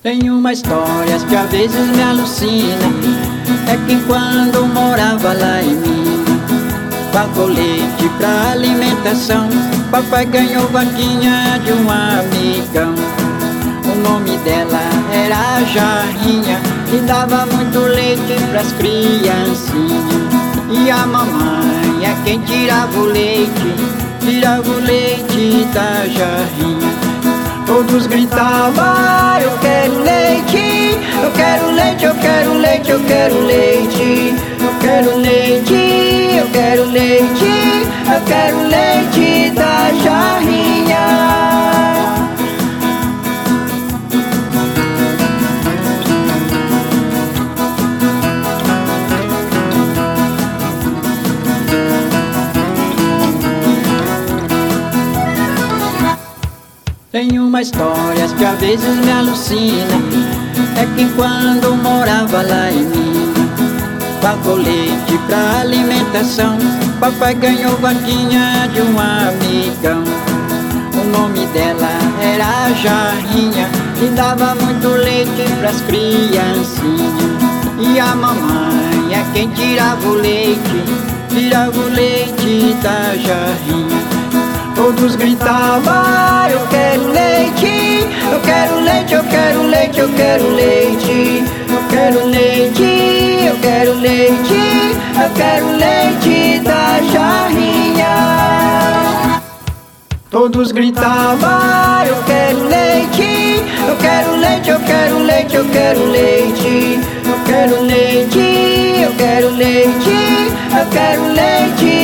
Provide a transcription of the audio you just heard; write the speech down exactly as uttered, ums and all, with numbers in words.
Tem uma história que às vezes me alucina. É que quando morava lá em Minas, pagou leite pra alimentação, papai ganhou vaquinha de um amigão. O nome dela era Jarrinha e dava muito leite pras criancinhas. E a mamãe é quem tirava o leite, tirava o leite da Jarrinha. Todos gritavam: eu quero leite, eu quero leite, eu quero leite, eu quero leite, eu quero leite, eu quero leite, eu quero leite da Jarrinha. Tem uma história que às vezes me alucina. É que quando morava lá em Minas, pagou leite pra alimentação, papai ganhou vaquinha de um amigão. O nome dela era Jarrinha e dava muito leite pras criancinhas. E a mamãe é quem tirava o leite, tirava o leite da Jarrinha. Todos gritavam: eu quero leite, eu quero leite, eu quero leite, eu quero leite, eu quero leite, eu quero leite, eu quero leite da Jarrinha. Todos gritavam: eu quero leite, eu quero leite, eu quero leite, eu quero leite, eu quero leite, eu quero leite, eu quero leite